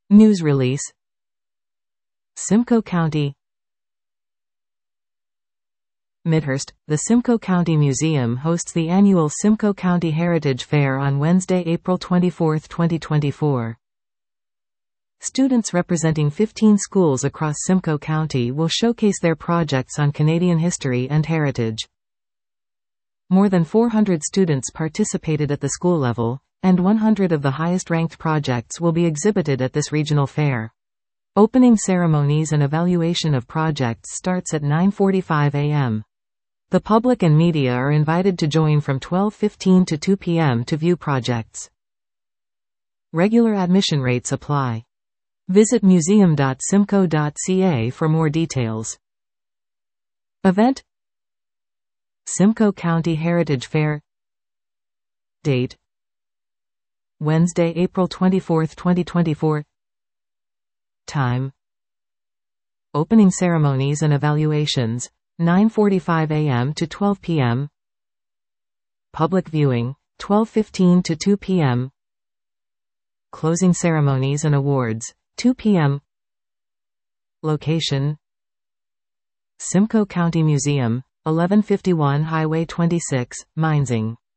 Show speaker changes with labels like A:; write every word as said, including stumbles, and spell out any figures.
A: News release. Simcoe County. Midhurst. The Simcoe County Museum hosts the annual Simcoe County Heritage Fair on Wednesday, April twenty-fourth, twenty twenty-four. Students representing fifteen schools across Simcoe County will showcase their projects on Canadian history and heritage. More than four hundred students participated at the school level, and one hundred of the highest-ranked projects will be exhibited at this regional fair. Opening ceremonies and evaluation of projects starts at nine forty-five a m The public and media are invited to join from twelve fifteen to two p m to view projects. Regular admission rates apply. Visit museum dot simcoe dot c a for more details. Event: Simcoe County Heritage Fair. Date: Wednesday, April twenty-fourth, twenty twenty-four. Time: Opening ceremonies and evaluations, nine forty-five a m to twelve p m Public viewing, twelve fifteen to two p m Closing ceremonies and awards, two p m Location: Simcoe County Museum, eleven fifty-one Highway twenty-six, Minesing.